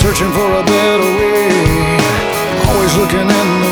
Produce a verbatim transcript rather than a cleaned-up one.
searching for a better way, always looking in